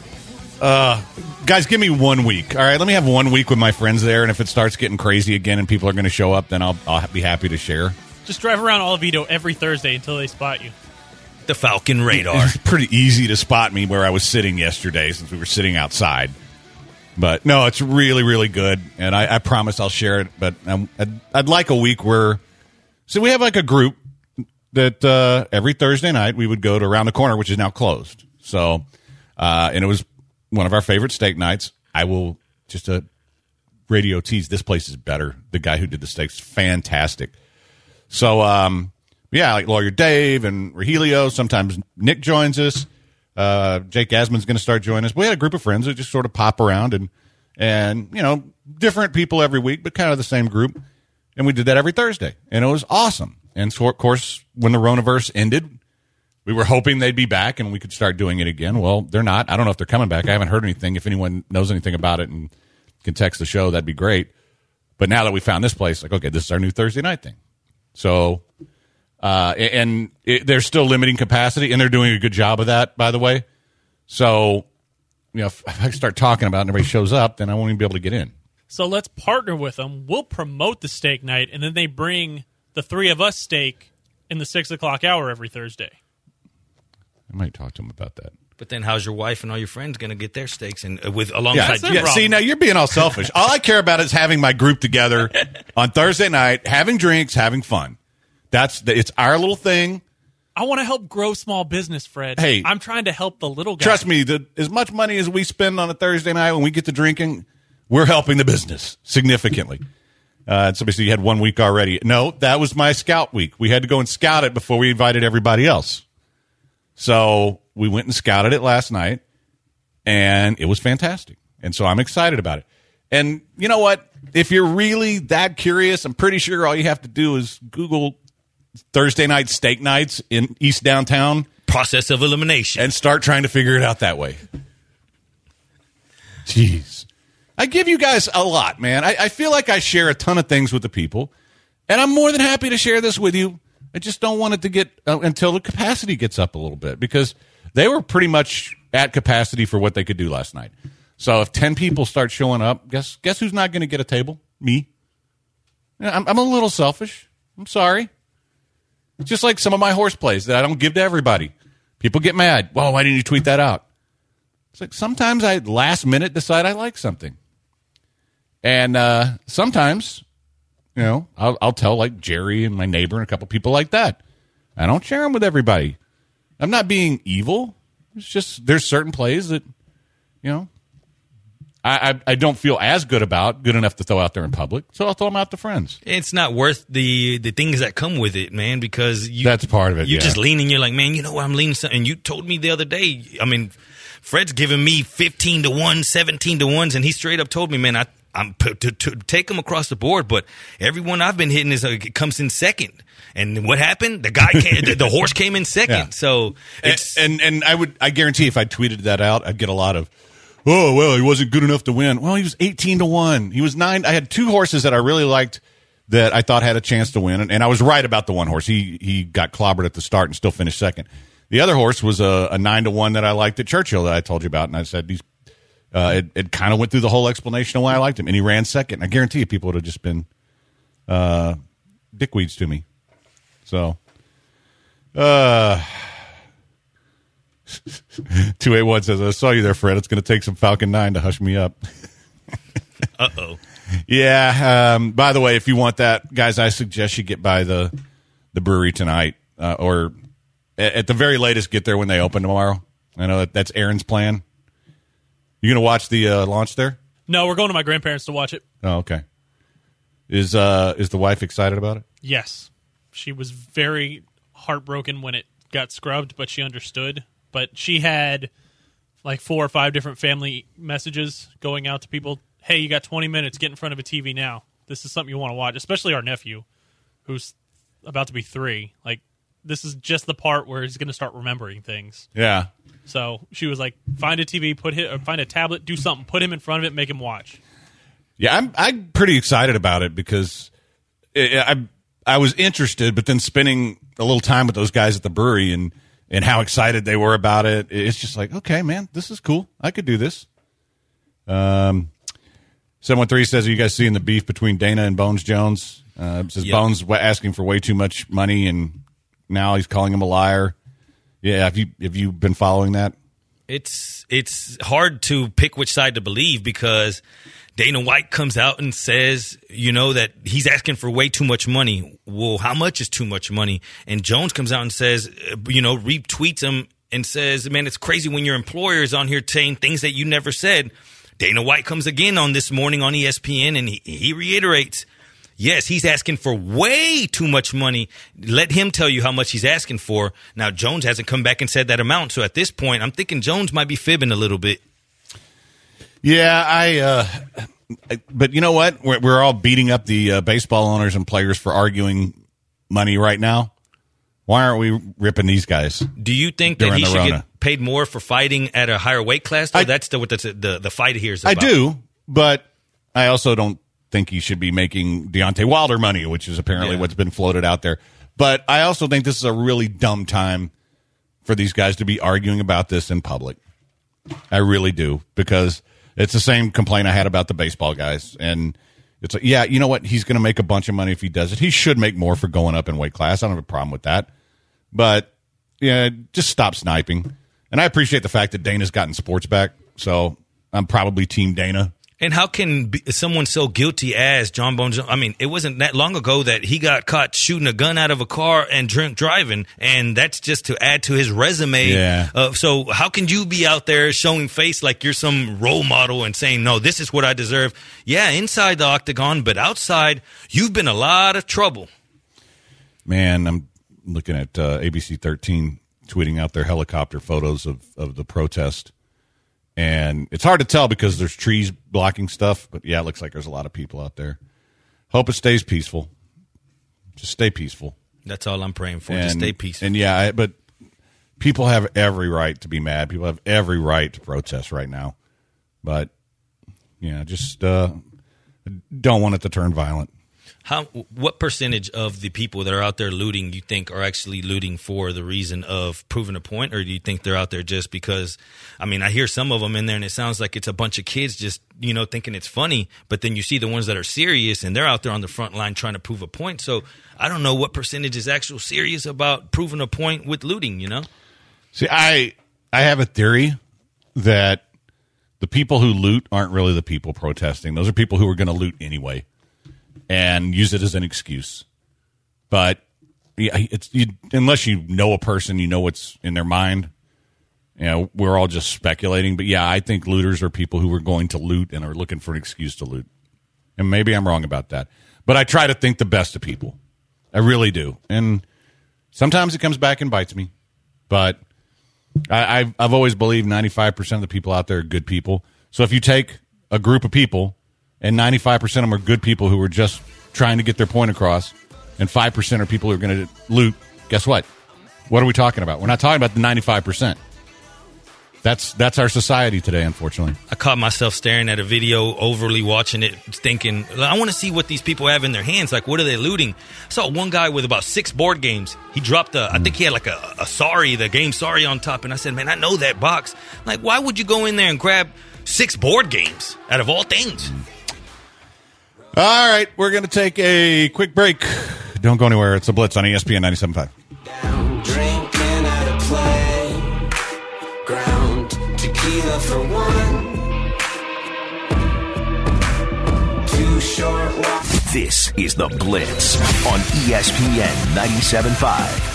Speaker 4: Uh, guys, give me one week. All right, let me have one week with my friends there, and if it starts getting crazy again and people are going to show up, then I'll, I'll be happy to share.
Speaker 7: Just drive around Olivito every Thursday until they spot you.
Speaker 5: The Falcon radar.
Speaker 4: It's pretty easy to spot me where I was sitting yesterday since we were sitting outside. But, no, it's really, really good, and I, I promise I'll share it. But um, I'd, I'd like a week where – so we have like a group that uh, every Thursday night we would go to Around the Corner, which is now closed. So uh, – and it was one of our favorite steak nights. I will just uh, radio tease, this place is better. The guy who did the steaks, fantastic. So, um, yeah, like Lawyer Dave and Rogelio. Sometimes Nick joins us. Uh, Jake Asman's going to start joining us. We had a group of friends that just sort of pop around and, and, you know, different people every week, but kind of the same group. And we did that every Thursday. And it was awesome. And so, of course, when the Ronaverse ended, we were hoping they'd be back and we could start doing it again. Well, they're not. I don't know if they're coming back. I haven't heard anything. If anyone knows anything about it and can text the show, that'd be great. But now that we found this place, like, okay, this is our new Thursday night thing. So, uh, and it, they're still limiting capacity, and they're doing a good job of that, by the way. So, you know, if I start talking about it and everybody shows up, then I won't even be able to get in.
Speaker 7: So let's partner with them. We'll promote the steak night, and then they bring the three of us steak in the six o'clock hour every Thursday.
Speaker 4: I might talk to them about that.
Speaker 5: But then how's your wife and all your friends going to get their steaks and uh, with alongside
Speaker 4: yeah,
Speaker 5: you?
Speaker 4: Yeah, see, now you're being all selfish. All I care about is having my group together on Thursday night, having drinks, having fun. That's the, it's our little thing.
Speaker 7: I want to help grow small business, Fred.
Speaker 4: Hey,
Speaker 7: I'm trying to help the little guy.
Speaker 4: Trust me, the, as much money as we spend on a Thursday night when we get to drinking, we're helping the business significantly. Uh, somebody said you had one week already. No, that was my scout week. We had to go and scout it before we invited everybody else. So we went and scouted it last night, and it was fantastic. And so I'm excited about it. And you know what? If you're really that curious, I'm pretty sure all you have to do is Google Thursday night steak nights in East Downtown.
Speaker 5: Process of elimination.
Speaker 4: And start trying to figure it out that way. Jeez. I give you guys a lot, man. I, I feel like I share a ton of things with the people, and I'm more than happy to share this with you. I just don't want it to get uh, until the capacity gets up a little bit, because they were pretty much at capacity for what they could do last night. So if ten people start showing up, guess guess who's not going to get a table? Me. I'm, I'm a little selfish. I'm sorry. It's just like some of my horse plays that I don't give to everybody. People get mad. Well, why didn't you tweet that out? It's like sometimes I last minute decide I like something. And uh, sometimes, you know, I'll, I'll tell like Jerry and my neighbor and a couple people like that. I don't share them with everybody. I'm not being evil. It's just there's certain plays that, you know, I, I I don't feel as good about, good enough to throw out there in public, so I'll throw them out to friends.
Speaker 5: It's not worth the the things that come with it, man, because you,
Speaker 4: that's part of it.
Speaker 5: You
Speaker 4: yeah.
Speaker 5: just lean and you're like, man, you know what, I'm leaning something. And you told me the other day, I mean, Fred's giving me fifteen to one, seventeen to ones, and he straight up told me, man, I, I'm p- to, to take him across the board, but everyone I've been hitting is uh, comes in second. And what happened? The guy came, the, the horse came in second.
Speaker 4: Yeah.
Speaker 5: So it's
Speaker 4: and, and and I would I guarantee if I tweeted that out, I'd get a lot of, oh well, he wasn't good enough to win. Well, he was eighteen to one. He was nine. I had two horses that I really liked that I thought had a chance to win, and, and I was right about the one horse. He he got clobbered at the start and still finished second. The other horse was a, a nine to one that I liked at Churchill that I told you about, and I said he's. Uh, it it kind of went through the whole explanation of why I liked him, and he ran second. I guarantee you, people would have just been uh, dickweeds to me. So, uh, two eight one says, "I saw you there, Fred. It's going to take some Falcon Nine to hush me up."
Speaker 5: uh oh.
Speaker 4: Yeah. Um, by the way, if you want that, guys, I suggest you get by the the brewery tonight, uh, or at, at the very latest, get there when they open tomorrow. I know that that's Aaron's plan. You going to watch the uh, launch there?
Speaker 7: No, we're going to my grandparents to watch it.
Speaker 4: Oh, okay. Is uh is the wife excited about it?
Speaker 7: Yes. She was very heartbroken when it got scrubbed, but she understood. But she had like four or five different family messages going out to people. Hey, you got twenty minutes. Get in front of a T V now. This is something you want to watch, especially our nephew, who's about to be three. Like, this is just the part where he's going to start remembering things.
Speaker 4: Yeah.
Speaker 7: So she was like, find a T V, put him, or find a tablet, do something, put him in front of it, make him watch.
Speaker 4: Yeah, I'm I'm pretty excited about it because I I was interested, but then spending a little time with those guys at the brewery and, and how excited they were about it, it's just like, okay, man, this is cool. I could do this. Um, seven one three says, are you guys seeing the beef between Dana and Bones Jones? Uh, says
Speaker 5: yep.
Speaker 4: Bones asking for way too much money, and now he's calling him a liar. Yeah, have you have you been following that?
Speaker 5: It's it's hard to pick which side to believe because Dana White comes out and says, you know, that he's asking for way too much money. Well, how much is too much money? And Jones comes out and says, you know, retweets him and says, man, it's crazy when your employer is on here saying things that you never said. Dana White comes again on This Morning on E S P N and he, he reiterates, yes, he's asking for way too much money. Let him tell you how much he's asking for. Now, Jones hasn't come back and said that amount. So at this point, I'm thinking Jones might be fibbing a little bit.
Speaker 4: Yeah, I, uh, I but you know what? We're, we're all beating up the uh, baseball owners and players for arguing money right now. Why aren't we ripping these guys?
Speaker 5: Do you think that he should Rona? get paid more for fighting at a higher weight class? Though? I, That's the, what the, the, the fight here is about.
Speaker 4: I do, but I also don't think he should be making Deontay Wilder money, which is apparently yeah. what's been floated out there. But I also think this is a really dumb time for these guys to be arguing about this in public. I really do, because it's the same complaint I had about the baseball guys. And it's like, yeah, you know what? He's going to make a bunch of money if he does it. He should make more for going up in weight class. I don't have a problem with that. But, yeah, just stop sniping. And I appreciate the fact that Dana's gotten sports back, so I'm probably Team Dana.
Speaker 5: And how can be someone so guilty as John Bones? I mean, it wasn't that long ago that he got caught shooting a gun out of a car and drink driving, and that's just to add to his resume.
Speaker 4: Yeah.
Speaker 5: Uh, so how can you be out there showing face like you're some role model and saying, no, this is what I deserve? Yeah, inside the octagon, but outside, you've been in a lot of trouble.
Speaker 4: Man, I'm looking at uh, A B C thirteen tweeting out their helicopter photos of, of the protest. And it's hard to tell because there's trees blocking stuff. But, yeah, it looks like there's a lot of people out there. Hope it stays peaceful. Just stay peaceful.
Speaker 5: That's all I'm praying for.
Speaker 4: And,
Speaker 5: Just stay peaceful.
Speaker 4: And, yeah, I, but people have every right to be mad. People have every right to protest right now. But, yeah, just uh, don't want it to turn violent.
Speaker 5: How? What percentage of the people that are out there looting you think are actually looting for the reason of proving a point, or do you think they're out there just because? I mean, I hear some of them in there, and it sounds like it's a bunch of kids just you know thinking it's funny. But then you see the ones that are serious, and they're out there on the front line trying to prove a point. So I don't know what percentage is actually serious about proving a point with looting. You know?
Speaker 4: See, I I have a theory that the people who loot aren't really the people protesting. Those are people who are going to loot anyway and use it as an excuse. But yeah, it's you, unless you know a person, you know what's in their mind. You know, we're all just speculating. But, yeah, I think looters are people who are going to loot and are looking for an excuse to loot. And maybe I'm wrong about that. But I try to think the best of people. I really do. And sometimes it comes back and bites me. But I, I've, I've always believed ninety-five percent of the people out there are good people. So if you take a group of people and ninety-five percent of them are good people who are just trying to get their point across, and five percent are people who are going to loot, guess what? What are we talking about? We're not talking about the ninety-five percent. That's that's our society today, unfortunately.
Speaker 5: I caught myself staring at a video, overly watching it, thinking, I want to see what these people have in their hands. Like, what are they looting? I saw one guy with about six board games. He dropped a, I think he had like a, a Sorry, the game Sorry on top. And I said, man, I know that box. Like, why would you go in there and grab six board games out of all things?
Speaker 4: All right, we're going to take a quick break. Don't go anywhere. It's the Blitz on E S P N ninety-seven point five.
Speaker 2: Down, drinking at a play. Ground, tequila for one. Too short walk.
Speaker 1: This is the Blitz on E S P N ninety-seven point five.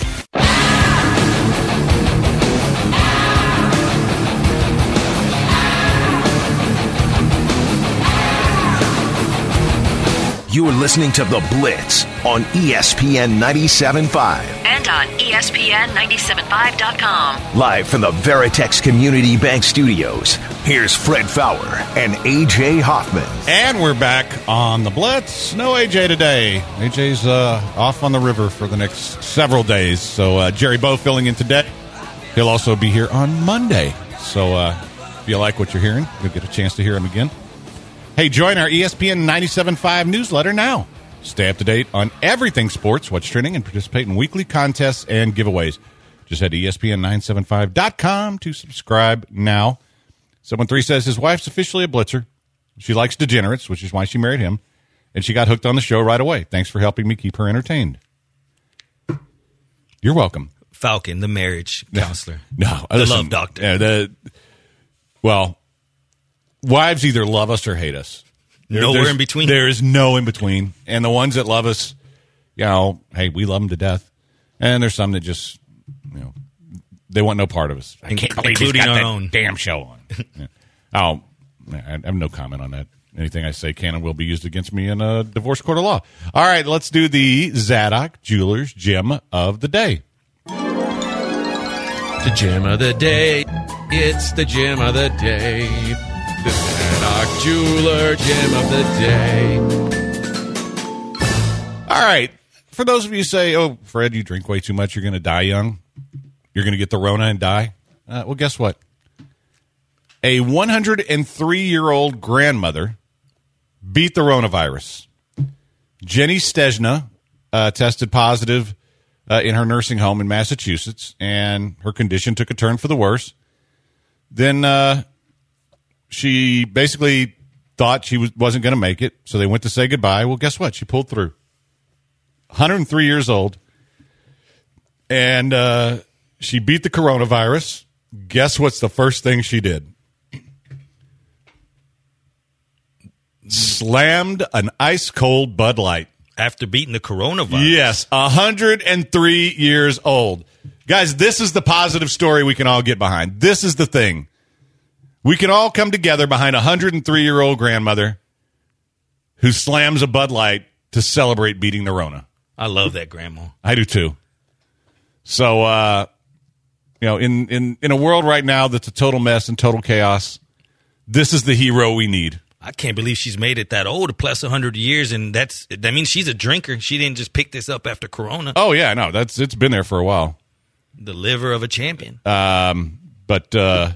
Speaker 1: You're listening to The Blitz on E S P N ninety-seven point five.
Speaker 3: And on E S P N ninety-seven five dot com.
Speaker 1: Live from the Veritex Community Bank Studios, here's Fred Fowler and A J Hoffman.
Speaker 4: And we're back on The Blitz. No A J today. A J's uh, off on the river for the next several days. So uh, Jerry Bowe filling in today. He'll also be here on Monday. So uh, if you like what you're hearing, you'll get a chance to hear him again. Hey, join our E S P N ninety-seven point five newsletter now. Stay up to date on everything sports, what's trending, and participate in weekly contests and giveaways. Just head to E S P N nine seven five dot com to subscribe now. seven three says his wife's officially a blitzer. She likes degenerates, which is why she married him, and she got hooked on the show right away. Thanks for helping me keep her entertained. You're welcome.
Speaker 5: Falcon, the marriage counselor.
Speaker 4: No,
Speaker 5: the
Speaker 4: listen,
Speaker 5: love doctor.
Speaker 4: Yeah, the, well... Wives either love us or hate us. There,
Speaker 5: Nowhere in between.
Speaker 4: There is no in between. And the ones that love us, you know, hey, we love them to death. And there's some that just, you know, they want no part of us. I can't believe he's
Speaker 5: Including
Speaker 4: got
Speaker 5: our
Speaker 4: that
Speaker 5: own.
Speaker 4: damn show on. Yeah. Oh, I have no comment on that. Anything I say can and will be used against me in a divorce court of law. All right, let's do the Zadok Jewelers Gem of the Day.
Speaker 9: The gem of the day. It's the gem of the day. The Zadok Jeweler Gem of the Day.
Speaker 4: All right. For those of you who say, oh, Fred, you drink way too much, you're going to die young. You're going to get the Rona and die. Uh, well, guess what? A one hundred three-year-old grandmother beat the Ronavirus. Jenny Stejna uh, tested positive uh, in her nursing home in Massachusetts, and her condition took a turn for the worse. Then uh, she basically thought she was, wasn't going to make it, so they went to say goodbye. Well, guess what? She pulled through. one hundred three years old, and uh, she beat the coronavirus. Guess what's the first thing she did? Slammed an ice-cold Bud Light.
Speaker 5: After beating the coronavirus.
Speaker 4: Yes, one hundred three years old. Guys, this is the positive story we can all get behind. This is the thing. We can all come together behind a one hundred three-year-old grandmother who slams a Bud Light to celebrate beating the Rona.
Speaker 5: I love that grandma.
Speaker 4: I do too. So, uh, you know, in, in, in a world right now that's a total mess and total chaos, this is the hero we need.
Speaker 5: I can't believe she's made it that old, plus one hundred years, and that's that means she's a drinker. She didn't just pick this up after Corona.
Speaker 4: Oh, yeah, no, that's it's been there for a while.
Speaker 5: The liver of a champion.
Speaker 4: Um, but, uh,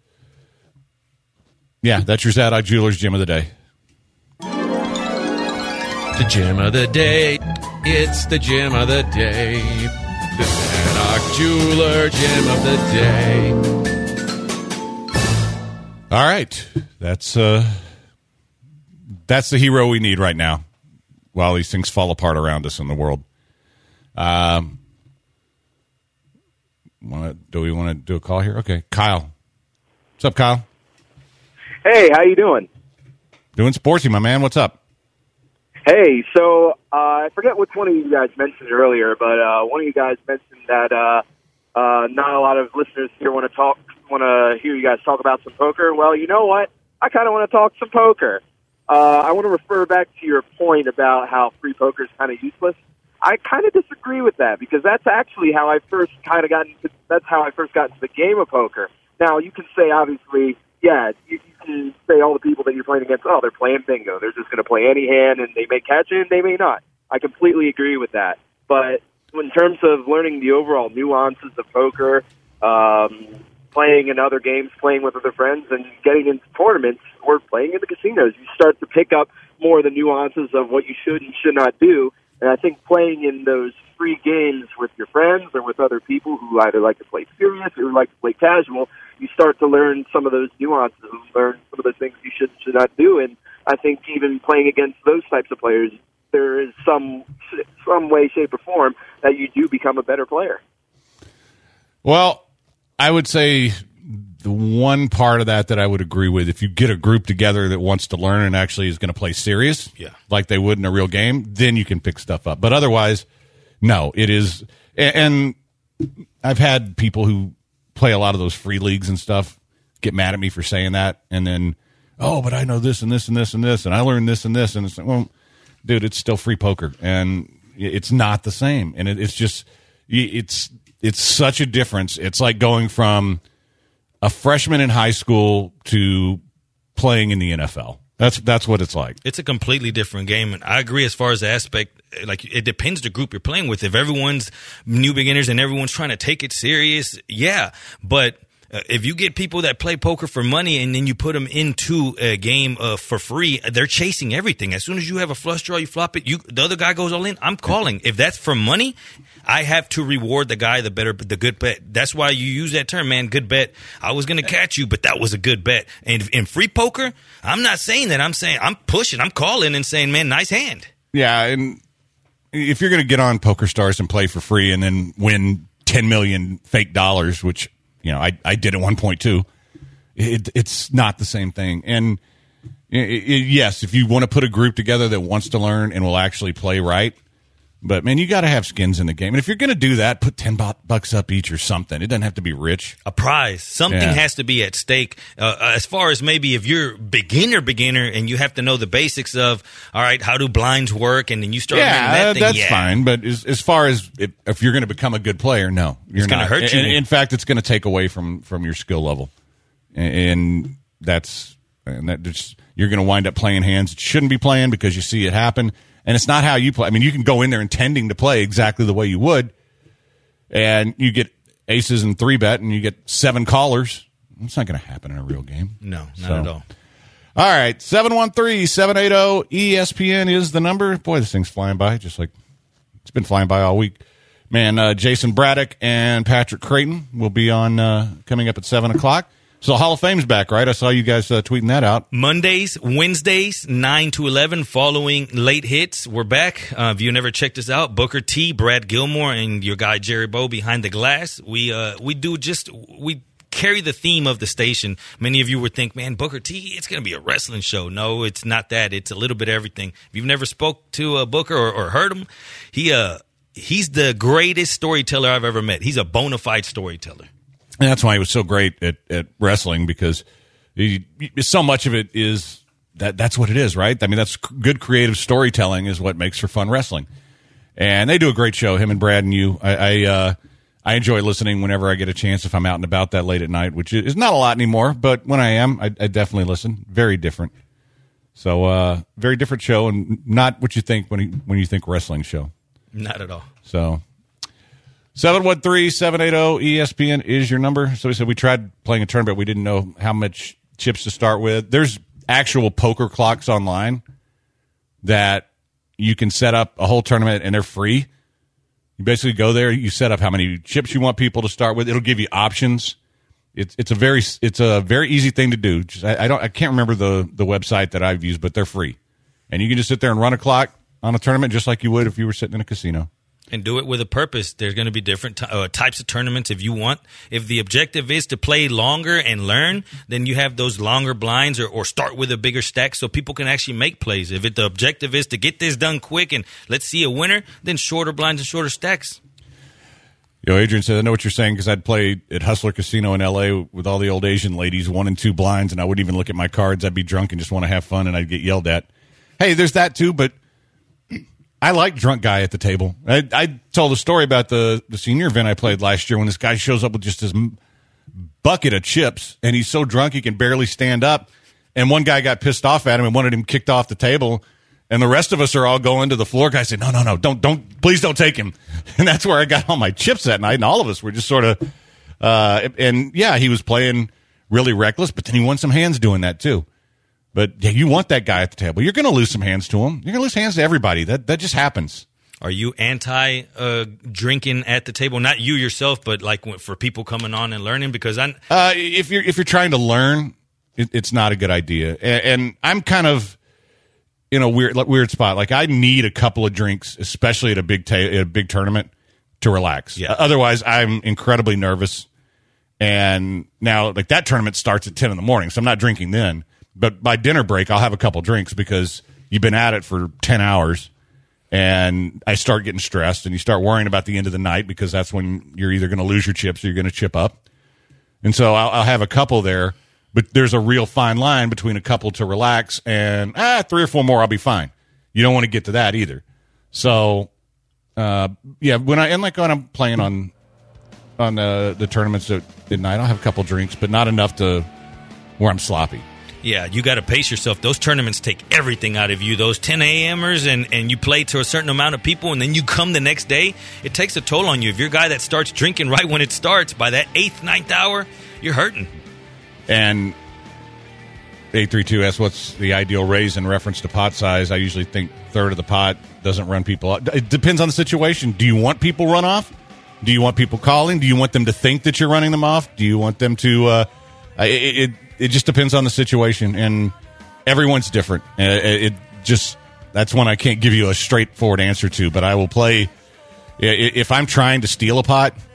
Speaker 4: yeah, that's your Zadok Jewelers Gem of the Day.
Speaker 9: The gem of the day. It's the gem of the day. The Zadok Jeweler Gem of the Day.
Speaker 4: All right. That's uh, that's the hero we need right now while these things fall apart around us in the world. Um, wanna, do we want to do a call here? Okay. Kyle. What's up, Kyle?
Speaker 10: Hey, how you doing?
Speaker 4: Doing sportsy, my man. What's up?
Speaker 10: Hey, so uh, I forget which one of you guys mentioned earlier, but uh, one of you guys mentioned that uh, uh, not a lot of listeners here want to talk want to hear you guys talk about some poker. Well, you know what? I kind of want to talk some poker. Uh, I want to refer back to your point about how free poker is kind of useless. I kind of disagree with that because that's actually how I first kind of got into, that's how I first got into the game of poker. Now, you can say, obviously, yeah, you, you can say all the people that you're playing against, oh, they're playing bingo. They're just going to play any hand, and they may catch it, and they may not. I completely agree with that. But in terms of learning the overall nuances of poker, um, playing in other games, playing with other friends, and getting into tournaments or playing in the casinos, you start to pick up more of the nuances of what you should and should not do. And I think playing in those free games with your friends or with other people who either like to play serious or like to play casual, you start to learn some of those nuances and learn some of the things you should should not do. And I think even playing against those types of players, there is some some way, shape, or form that you do become a better player.
Speaker 4: Well, I would say the one part of that that I would agree with, if you get a group together that wants to learn and actually is going to play serious,
Speaker 5: yeah,
Speaker 4: like they would in a real game, then you can pick stuff up. But otherwise, no, it is. And I've had people who play a lot of those free leagues and stuff get mad at me for saying that. And then, oh, but I know this and this and this and this, and I learned this and this. And it's like, well, dude, it's still free poker. And it's not the same. And it, it's just, it's, it's such a difference. It's like going from a freshman in high school to playing in the N F L. That's that's what it's like.
Speaker 5: It's a completely different game, and I agree as far as the aspect. Like, it depends the group you're playing with. If everyone's new beginners and everyone's trying to take it serious, yeah. But uh, if you get people that play poker for money and then you put them into a game uh, for free, they're chasing everything. As soon as you have a flush draw, you flop it. You the other guy goes all in. I'm calling. If that's for money, I have to reward the guy the better, the good bet. That's why you use that term, man. Good bet. I was going to catch you, but that was a good bet. And in free poker, I'm not saying that. I'm saying I'm pushing. I'm calling and saying, man, nice hand.
Speaker 4: Yeah, and if you're going to get on PokerStars and play for free and then win ten million fake dollars, which you know I I did at one point too, it, it's not the same thing. And it, it, yes, if you want to put a group together that wants to learn and will actually play right. But, man, you got to have skins in the game. And if you're going to do that, put ten bucks up each or something. It doesn't have to be rich.
Speaker 5: A prize. Something
Speaker 4: yeah.
Speaker 5: has to be at stake. Uh, as far as maybe if you're beginner, beginner, and you have to know the basics of, all right, how do blinds work? And then you start
Speaker 4: yeah,
Speaker 5: making that thing.
Speaker 4: That's
Speaker 5: yeah,
Speaker 4: fine. But as, as far as if, if you're going to become a good player, no. You're
Speaker 5: it's going to hurt you.
Speaker 4: In, in fact, it's going to take away from, from your skill level. And, and that's and that just, you're going to wind up playing hands that you shouldn't be playing because you see it happen. And it's not how you play. I mean, you can go in there intending to play exactly the way you would, and you get aces and three bet, and you get seven callers. It's not going to happen in a real game.
Speaker 5: No, not
Speaker 4: so.
Speaker 5: at all.
Speaker 4: All right, seven one three, seven eight zero, E S P N is the number. Boy, this thing's flying by, just like it's been flying by all week. Man, uh, Jason Braddock and Patrick Creighton will be on uh, coming up at seven o'clock. So Hall of Fame's back, right? I saw you guys uh, tweeting that out.
Speaker 5: Mondays, Wednesdays, nine to eleven, following late hits. We're back. Uh, if you never checked us out, Booker T, Brad Gilmore, and your guy Jerry Bow behind the glass. We uh, we do just we carry the theme of the station. Many of you would think, man, Booker T, it's going to be a wrestling show. No, it's not that. It's a little bit of everything. If you've never spoke to uh, Booker or, or heard him, he uh he's the greatest storyteller I've ever met. He's a bona fide storyteller.
Speaker 4: And that's why he was so great at, at wrestling, because he, so much of it is that that's what it is, right? I mean, that's good creative storytelling is what makes for fun wrestling. And they do a great show, him and Brad and you. I I, uh, I enjoy listening whenever I get a chance, if I'm out and about that late at night, which is not a lot anymore, but when I am, I, I definitely listen. Very different. So, uh, very different show, and not what you think when you, when you think wrestling show.
Speaker 5: Not at all.
Speaker 4: So... seven one three, seven eight zero, E S P N is your number. So we said we tried playing a tournament. We didn't know how much chips to start with. There's actual poker clocks online that you can set up a whole tournament, and they're free. You basically go there, you set up how many chips you want people to start with. It'll give you options. It's it's a very it's a very easy thing to do. Just, I, I don't I can't remember the the website that I've used, but they're free, and you can just sit there and run a clock on a tournament just like you would if you were sitting in a casino.
Speaker 5: And do it with a purpose. There's going to be different t- uh, types of tournaments if you want. If the objective is to play longer and learn, then you have those longer blinds, or, or start with a bigger stack so people can actually make plays. If it, the objective is to get this done quick and let's see a winner, then shorter blinds and shorter stacks.
Speaker 4: Yo, Adrian said, I know what you're saying because I'd play at Hustler Casino in L A with all the old Asian ladies, one and two blinds, and I wouldn't even look at my cards. I'd be drunk and just want to have fun, and I'd get yelled at. Hey, there's that too, but I like drunk guy at the table. I, I told a story about the, the senior event I played last year when this guy shows up with just his bucket of chips, and he's so drunk he can barely stand up, and one guy got pissed off at him and wanted him kicked off the table. And the rest of us are all going to the floor. Guy said, no, no, no, don't, don't, please don't take him. And that's where I got all my chips that night. And all of us were just sort of, uh, and yeah, he was playing really reckless, but then he won some hands doing that too. But yeah, you want that guy at the table. You're going to lose some hands to him. You're going to lose hands to everybody. That, that just happens.
Speaker 5: Are you anti uh, drinking at the table? Not you yourself, but like for people coming on and learning? Because I,
Speaker 4: uh, if you're, if you're trying to learn, it, it's not a good idea. And, and I'm kind of, in a weird weird spot. Like, I need a couple of drinks, especially at a big ta- at a big tournament, to relax.
Speaker 5: Yeah.
Speaker 4: Otherwise, I'm incredibly nervous. And now, like, that tournament starts at ten in the morning, so I'm not drinking then. But by dinner break, I'll have a couple drinks because you've been at it for ten hours. And I start getting stressed, and you start worrying about the end of the night because that's when you're either going to lose your chips or you're going to chip up. And so I'll, I'll have a couple there. But there's a real fine line between a couple to relax and, ah, three or four more, I'll be fine. You don't want to get to that either. So, uh, yeah, when I, and like when I'm playing on on uh, the tournaments at, at night, I'll have a couple drinks, but not enough to where I'm sloppy.
Speaker 5: Yeah, you got to pace yourself. Those tournaments take everything out of you. Those ten a.m.ers, and, and you play to a certain amount of people, and then you come the next day, it takes a toll on you. If you're a guy that starts drinking right when it starts, by that eighth, ninth hour, you're hurting.
Speaker 4: And eight three two asks, what's the ideal raise in reference to pot size? I usually think third of the pot doesn't run people off. It depends on the situation. Do you want people run off? Do you want people calling? Do you want them to think that you're running them off? Do you want them to uh, – it, it it just depends on the situation, and everyone's different. It, it just – that's one I can't give you a straightforward answer to, but I will play – if I'm trying to steal a pot –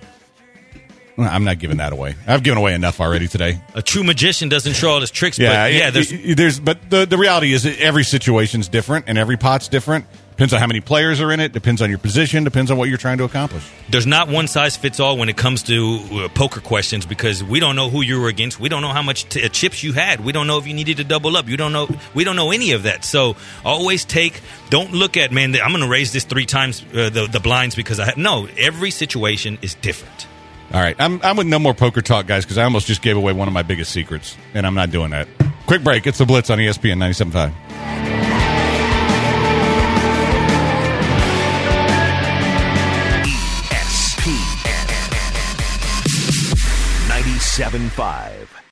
Speaker 4: I'm not giving that away. I've given away enough already today.
Speaker 5: A true magician doesn't show all his tricks.
Speaker 4: Yeah,
Speaker 5: but yeah. There's,
Speaker 4: there's, but the, the reality is that every situation's different and every pot's different. Depends on how many players are in it. Depends on your position. Depends on what you're trying to accomplish.
Speaker 5: There's not one size fits all when it comes to uh, poker questions because we don't know who you were against. We don't know how much t- uh, chips you had. We don't know if you needed to double up. You don't know. We don't know any of that. So always take. Don't look at man. I'm going to raise this three times uh, the the blinds because I have, no. Every situation is different.
Speaker 4: All right, I'm I'm with no more poker talk, guys, because I almost just gave away one of my biggest secrets, and I'm not doing that. Quick break. It's the Blitz on E S P N ninety-seven point five.
Speaker 1: E S P N ninety-seven point five.